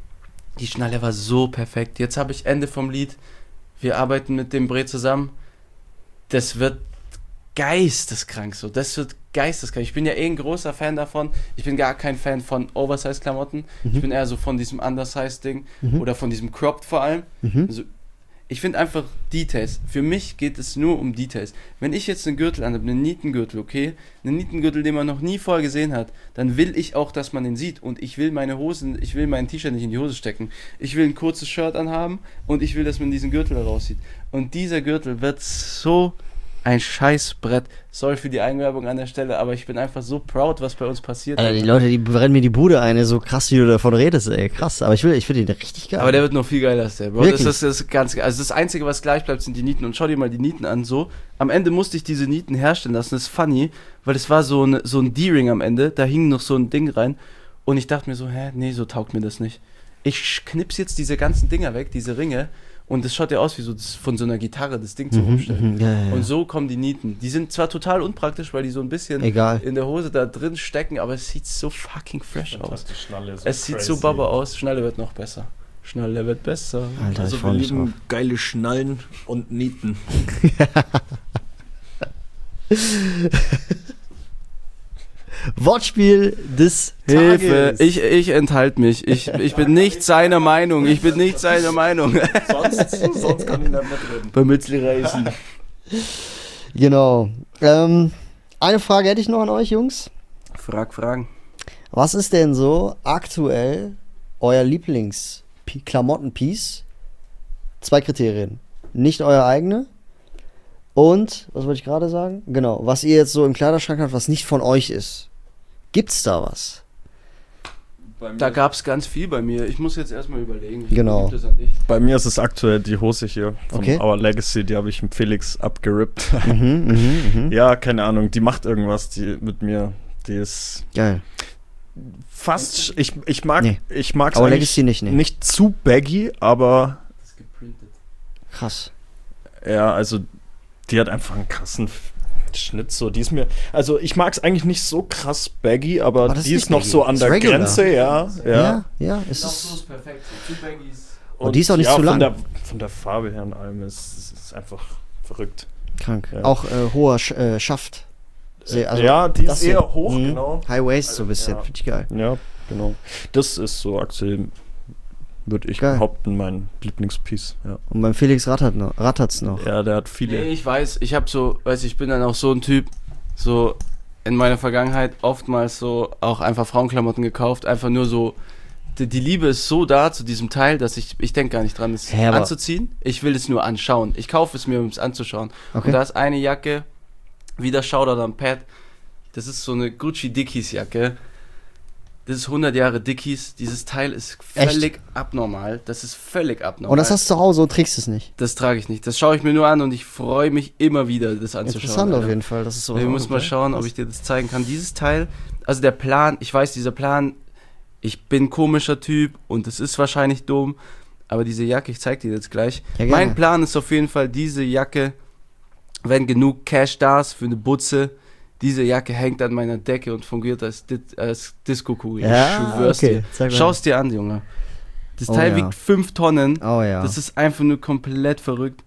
Die Schnalle war so perfekt. Jetzt habe ich Ende vom Lied. Wir arbeiten mit dem Bre zusammen. Das wird geisteskrank so. Das wird geisteskrank. Ich bin ja ein großer Fan davon. Ich bin gar kein Fan von Oversize-Klamotten. Ich bin eher so von diesem Undersize-Ding oder von diesem Cropped vor allem. Also, ich finde einfach Details. Für mich geht es nur um Details. Wenn ich jetzt einen Gürtel anhabe, einen Nietengürtel, okay? Einen Nietengürtel, den man noch nie vorher gesehen hat, dann will ich auch, dass man den sieht. Und ich will meine Hosen, ich will mein T-Shirt nicht in die Hose stecken. Ich will ein kurzes Shirt anhaben und ich will, dass man diesen Gürtel da raussieht. Und dieser Gürtel wird so ein Scheißbrett. Sorry für die Eigenwerbung an der Stelle, aber ich bin einfach so proud, was bei uns passiert. Alter, die Leute, die brennen mir die Bude ein, so krass, wie du davon redest, ey. Krass. Aber ich finde den richtig geil. Aber der wird noch viel geiler als der, Bro. Wirklich? Das ist ganz geil. Also das Einzige, was gleich bleibt, sind die Nieten. Und schau dir mal die Nieten an, so. Am Ende musste ich diese Nieten herstellen lassen. Das ist funny, weil es war so ein D-Ring am Ende. Da hing noch so ein Ding rein. Und ich dachte mir so, nee, so taugt mir das nicht. Ich knips jetzt diese ganzen Dinger weg, diese Ringe. Und das schaut ja aus wie so von so einer Gitarre, das Ding zu rumstellen. Ja. Und so kommen die Nieten. Die sind zwar total unpraktisch, weil die so ein bisschen Egal. in der Hose da drin stecken, aber es sieht so fucking fresh aus. Die Schnalle so Es sieht crazy. so baba aus. Schnalle wird noch besser. Schnalle wird besser. Alter, Also ich wir freu mich drauf. lieben geile Schnallen und Nieten. Wortspiel des Hilfe, Tages. ich enthalte mich. Ich bin nicht seiner Meinung. Ich bin nicht seiner Meinung. Sonst kann ich nicht mitreden. Bei Mützli Reisen. Genau. Eine Frage hätte ich noch an euch, Jungs. Fragen. Was ist denn so aktuell euer Lieblings-Klamotten-Piece? 2 Kriterien. Nicht euer eigene. Und, was wollte ich gerade sagen? Genau, was ihr jetzt so im Kleiderschrank habt, was nicht von euch ist. Gibt's da was? Da gab es ganz viel bei mir. Ich muss jetzt erstmal überlegen. Ich Genau. gebe das an dich. Bei mir ist es aktuell die Hose hier von Okay. Our Legacy, die habe ich mit Felix abgerippt. Ja, keine Ahnung, die macht irgendwas die mit mir. Die ist Geil. fast, ich mag Nee. ich mag's Aber eigentlich Legacy nicht, nee. nicht zu baggy, aber Das ist geprintet. Krass. ja, also die hat einfach einen krassen Schnitt, so, die ist mir, also ich mag es eigentlich nicht so krass baggy, aber Aber das die ist ist noch nicht so baggy. an Ist der regular. Grenze, ja. Ja, es Noch so ist. ist perfekt. So, Two Baggies. Und die ist auch nicht ja, zu lang. Von der Farbe her und allem ist einfach verrückt. Krank. Ja. Auch hoher Schaft. Also ja, die das ist eher hier. hoch, Mhm. genau. High Waist so ein bisschen. Ja. Finde ich geil. Ja, genau. Das ist so aktuell, würde ich Geil. behaupten, mein Lieblingspiece. Ja. Und beim Felix rattert's noch. Ja, der hat viele. Nee, ich weiß, ich habe so, ich bin dann auch so ein Typ, so in meiner Vergangenheit oftmals so auch einfach Frauenklamotten gekauft, einfach nur so, die Liebe ist so da zu diesem Teil, dass ich denke gar nicht dran, es Hä, aber- anzuziehen, ich will es nur anschauen, ich kaufe es mir, um es anzuschauen. Okay. Und da ist eine Jacke, wieder Shoutout an Pat, das ist so eine Gucci Dickies Jacke, das ist 100 Jahre Dickies, dieses Teil ist Echt? völlig abnormal, das ist völlig abnormal. Und das hast du zu Hause und trägst es nicht. Das trage ich nicht. Das schaue ich mir nur an und ich freue mich immer wieder, das anzuschauen. Interessant auf Alter. jeden Fall. Das ist sowas Wir auch müssen mal okay. schauen, ob ich dir das zeigen kann. Dieses Teil, also der Plan, ich weiß, dieser Plan, ich bin ein komischer Typ und es ist wahrscheinlich dumm, aber diese Jacke, ich zeige dir jetzt gleich. Ja, gerne. Mein Plan ist auf jeden Fall, diese Jacke, wenn genug Cash da ist für eine Butze, diese Jacke hängt an meiner Decke und fungiert als Disco-Kugel. Ja, ich schwör's okay. dir. Zeig mal. Schau es dir an, Junge. Das Oh Teil ja. wiegt 5 Tonnen. Oh ja. Das ist einfach nur komplett verrückt.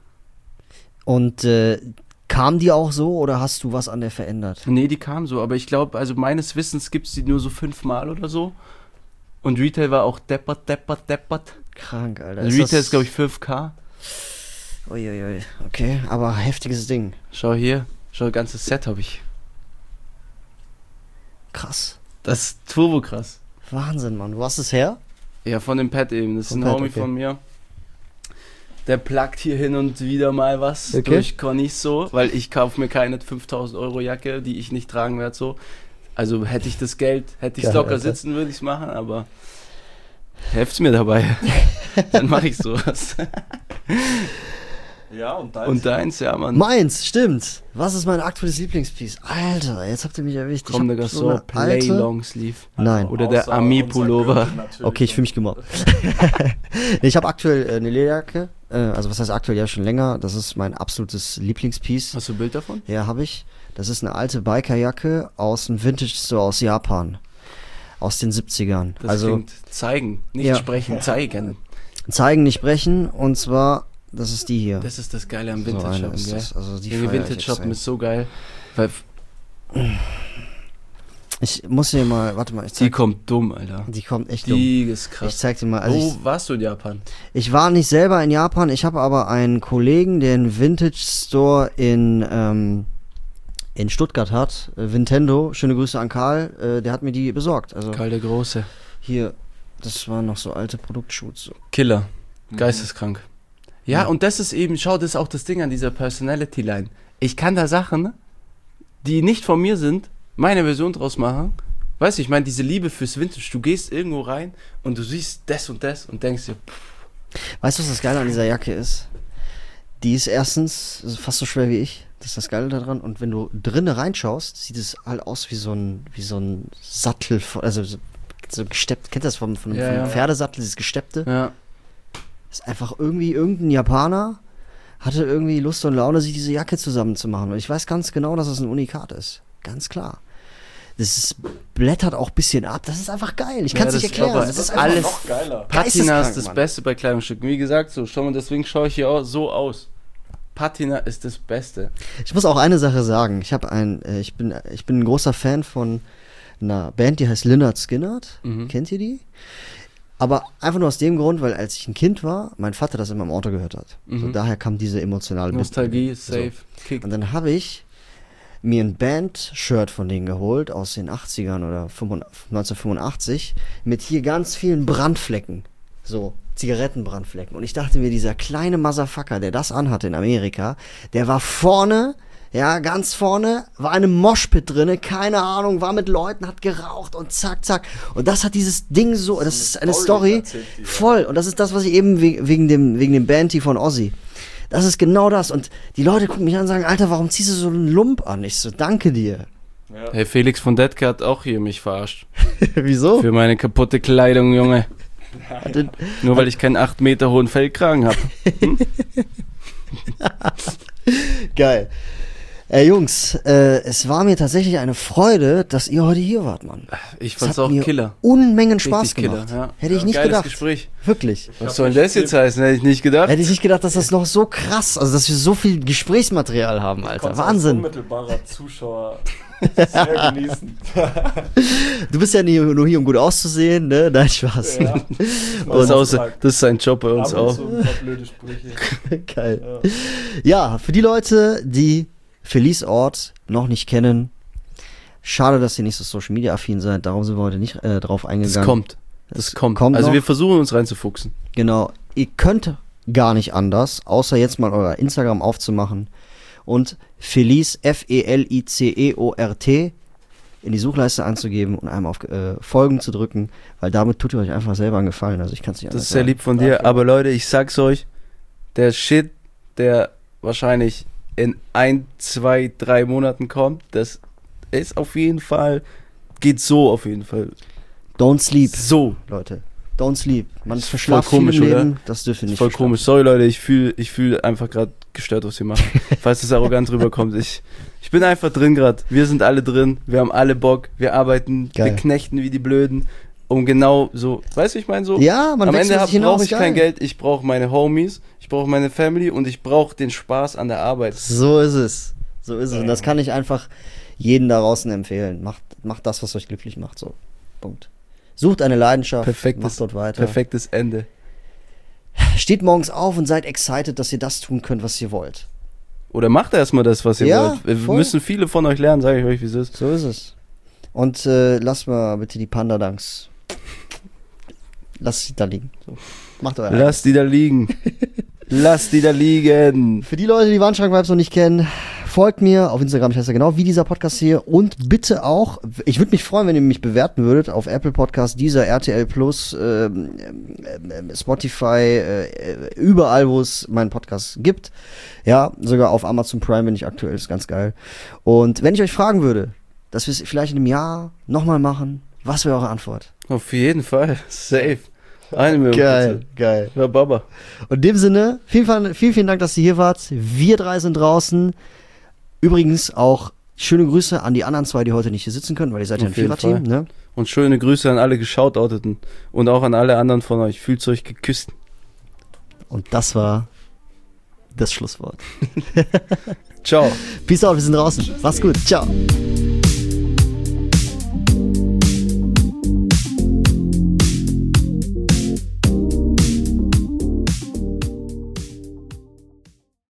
Und kam die auch so oder hast du was an der verändert? Nee, die kam so, aber ich glaube, also meines Wissens gibt es die nur so 5-mal oder so. Und Retail war auch deppert. Krank, Alter. Also Retail ist, glaube ich, 5K. Uiuiui. Okay, aber heftiges Ding. Schau hier, schau, ganzes Set habe ich. Krass. Das ist turbo krass. Wahnsinn, Mann. Wo hast du es her? Ja, von dem Pet eben. Das ist Vom ein Pat, Homie okay. von mir. Der pluggt hier hin und wieder mal was Okay. durch Connys so, weil ich kaufe mir keine 5.000 Euro Jacke, die ich nicht tragen werde so. Also hätte ich das Geld, hätte ich es Geil, locker Alter. sitzen, würde ich es machen, aber helft's mir dabei. Dann mache ich sowas. Ja, und dann. Und deins, ja, Mann. Meins, stimmt. Was ist mein aktuelles Lieblingspiece? Alter, jetzt habt ihr mich erwischt. Ich Komm, hab der so eine Gasol, Play alte- Longsleeve. Nein. Oder der Außer Ami-Pullover. unser Gürtel natürlich. Okay, ich fühle mich gemobbt. Nee, ich habe aktuell eine Lederjacke. Also was heißt aktuell? Ja, schon länger. Das ist mein absolutes Lieblingspiece. Hast du ein Bild davon? Ja, habe ich. Das ist eine alte Bikerjacke aus dem Vintage Store aus Japan. aus den 70ern. Das also klingt zeigen, nicht Ja. sprechen, zeigen. zeigen, nicht brechen. Und zwar, das ist die hier. Das ist das Geile am So eine Vintage-Shoppen, ist gell? das. Also die Junge, feier ich Vintage-Shoppen extrem. ist so geil, weil Ich muss hier mal, warte mal, die kommt dumm, Alter. die kommt echt dumm. Die ist Ich krass. zeig dir mal. Also Wo warst du in Japan? ich war nicht selber in Japan, ich habe aber einen Kollegen, der einen Vintage Store in Stuttgart hat, Nintendo, schöne Grüße an Karl, der hat mir die besorgt. Also Karl der Große. hier, das waren noch so alte Produktshoots. So. Killer. Geisteskrank. Ja, und das ist eben, schau, das ist auch das Ding an dieser Personality-Line. Ich kann da Sachen, die nicht von mir sind, meine Version draus machen. Weißt du, ich meine, diese Liebe fürs Vintage, du gehst irgendwo rein und du siehst das und denkst dir, Weißt du, was das Geile an dieser Jacke ist? Die ist erstens fast so schwer wie ich. Das ist das Geile daran. Und wenn du drinnen reinschaust, sieht es halt aus wie so ein Sattel, also so gesteppt. Kennt ihr das vom Ja. Pferdesattel, dieses gesteppte? ja, Ist einfach irgendwie irgendein Japaner hatte irgendwie Lust und Laune, sich diese Jacke zusammenzumachen. Und ich weiß ganz genau, dass das ein Unikat ist. Ganz klar. Blättert auch ein bisschen ab. Das ist einfach geil. Ich kann es Ja, nicht das- erklären. aber Das es ist ist einfach alles- Noch geiler. Patina Geisteskrank, ist das Mann. Beste bei Kleidungsstücken. Wie gesagt, so, schau mal, deswegen schaue ich hier auch so aus. Patina ist das Beste. Ich muss auch eine Sache sagen. Ich bin ein großer Fan von einer Band, die heißt Lynyrd Skynyrd. Mhm. Kennt ihr die? Aber einfach nur aus dem Grund, weil als ich ein Kind war, mein Vater das immer im Auto gehört hat. So, daher kam diese emotionale Nostalgie, So. safe, Kick. Und dann habe ich mir ein Band-Shirt von denen geholt aus den 80ern oder 1985 mit hier ganz vielen Brandflecken. So, Zigarettenbrandflecken. Und ich dachte mir, dieser kleine Motherfucker, der das anhatte in Amerika, der war vorne, ja, ganz vorne, war in einem Moshpit drinne, keine Ahnung, war mit Leuten, hat geraucht und zack, zack. Und das hat dieses Ding so, das ist eine Story, erzählt die, ja. voll. Und das ist das, was ich eben wegen dem Banty von Ozzy. Das ist genau das. Und die Leute gucken mich an und sagen, Alter, warum ziehst du so einen Lump an? Ich so, danke dir. Ja. Hey, Felix von Detke hat auch hier mich verarscht. Wieso? Für meine kaputte Kleidung, Junge. Nur weil ich keinen 8 Meter hohen Feldkragen habe. Geil. Jungs, es war mir tatsächlich eine Freude, dass ihr heute hier wart, Mann. Ich Es fand's hat auch mir Killer. Unmengen Spaß Richtig gemacht. Killer, ja. Hätte ich nicht Geiles gedacht. Gespräch. Wirklich. Was soll das jetzt heißen? Hätte ich nicht gedacht. Hätte ich nicht gedacht, dass das noch so krass, also dass wir so viel Gesprächsmaterial haben, Alter. Konntest als Wahnsinn. unmittelbarer Zuschauer sehr genießen. Du bist ja nur hier, um gut auszusehen, ne? Nein, Spaß. Ja. Das ist sein Job bei uns Ab und auch. zu ein paar blöde Sprüche. Geil. Ja, für die Leute, die Felice Ort noch nicht kennen, schade, dass ihr nicht so Social Media affin seid, darum sind wir heute nicht drauf eingegangen. Das kommt. Das kommt. kommt Also noch. wir versuchen uns reinzufuchsen. Genau. Ihr könnt gar nicht anders, außer jetzt mal euer Instagram aufzumachen und Felice, Feliceort, in die Suchleiste einzugeben und einmal auf Folgen zu drücken, weil damit tut ihr euch einfach selber einen Gefallen. Also ich kann es nicht Das anders ist sehr sagen. lieb von dir. Aber Leute, ich sag's euch, der Shit, der wahrscheinlich in 1, 2, 3 Monaten kommt, das ist auf jeden Fall, geht so auf jeden Fall. Don't sleep, So. Leute. Don't sleep. Man ist verschlafen voll komisch, im Leben, oder? das dürft ihr nicht Voll verschlafen. komisch. Sorry Leute, ich fühl einfach gerade gestört, was wir machen. Falls das arrogant rüberkommt. Ich bin einfach drin gerade. Wir sind alle drin. Wir haben alle Bock. Wir arbeiten. Geil. Wir knechten wie die Blöden. Um genau so, weißt du, ich meine so. Ja, man Am wächst Ende mit sich hinaus, brauche ich geil. kein Geld. Ich brauche meine Homies. Ich brauche meine Family und ich brauche den Spaß an der Arbeit. So ist es. So ist es. Und das kann ich einfach jedem da draußen empfehlen. Macht das, was euch glücklich macht. So. Punkt. Sucht eine Leidenschaft. Perfektes- macht dort weiter. Perfektes Ende. Steht morgens auf und seid excited, dass ihr das tun könnt, was ihr wollt. Oder macht erstmal das, was ihr Ja, wollt. Wir voll. müssen viele von euch lernen, sage ich euch, wie es ist. So ist es. Und lasst mal bitte die Panda-Dunks. Lasst sie da liegen. So. Macht euer eigenes. Lass die da liegen. Lass die da liegen. Für die Leute, die Wandschrank-Vibes noch nicht kennen, folgt mir auf Instagram, ich heiße ja genau wie dieser Podcast hier. Und bitte auch, ich würde mich freuen, wenn ihr mich bewerten würdet auf Apple Podcast, dieser RTL Plus, Spotify, überall, wo es meinen Podcast gibt. Ja, sogar auf Amazon Prime bin ich aktuell, ist ganz geil. Und wenn ich euch fragen würde, dass wir es vielleicht in einem Jahr nochmal machen, was wäre eure Antwort? Auf jeden Fall. Safe. 1 Million Geil, geil. Ja, Baba. Und in dem Sinne, vielen Dank, dass ihr hier wart. Wir drei sind draußen. Übrigens auch Schöne Grüße an die anderen 2, die heute nicht hier sitzen können, weil ihr seid ja ein Auf jeden Viererteam, Fall. ne? Und schöne Grüße an alle Geshoutouteten und auch an alle anderen von euch. Fühlt euch geküsst. Und das war das Schlusswort. Ciao. Peace out, wir sind draußen. Mach's gut. Ciao.